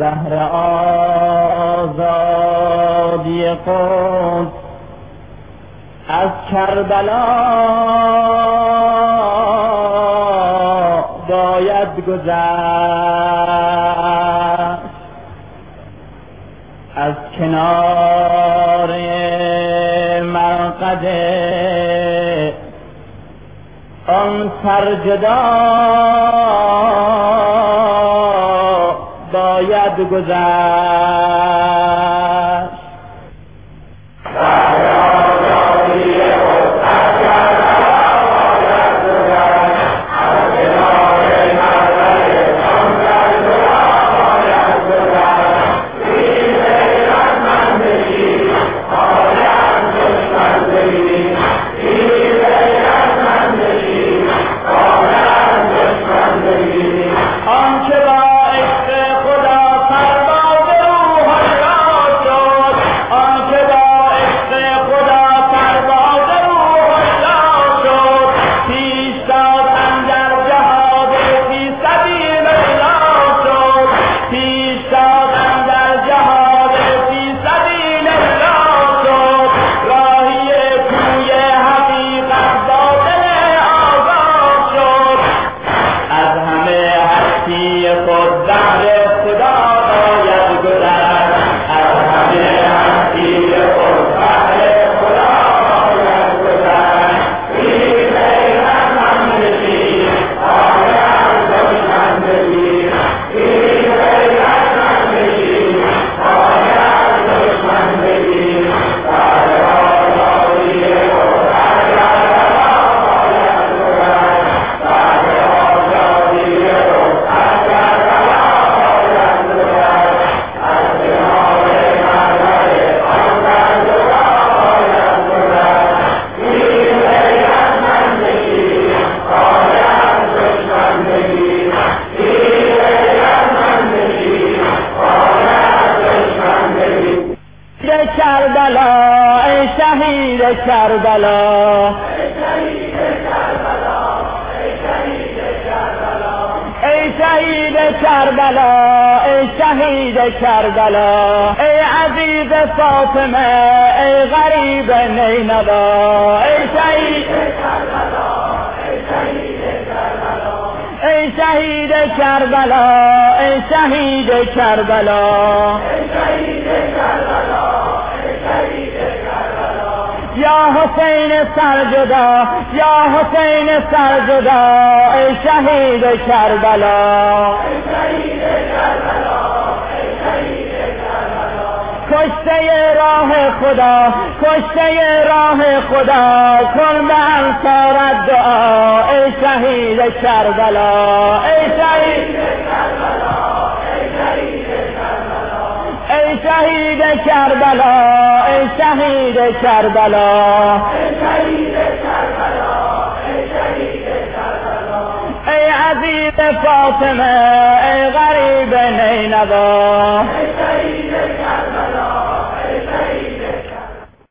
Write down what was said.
بهر آزادی قدس از کربلا باید گذشت. از کنار مرقد آن سرجدا باید گذشت. کربلا ای شهید کربلا، ای شهید کربلا، ای شهید کربلا، ای عزیز فاطمه، ای غریب نینوا، ای شهید کربلا، ای شهید کربلا، ای شهید کربلا، یا حسین سرجدا، یا حسین سرجدا، ای شهید کربلا، کشته راه خدا، کشته راه خدا، کن به انصارت دعا، ای شهید کربلا، ای شهید کربلا، ای شهید کربلا، ای شهید کربلا، ای عزیز فاطمه، ای غریب نینوا، ای شهید کربلا،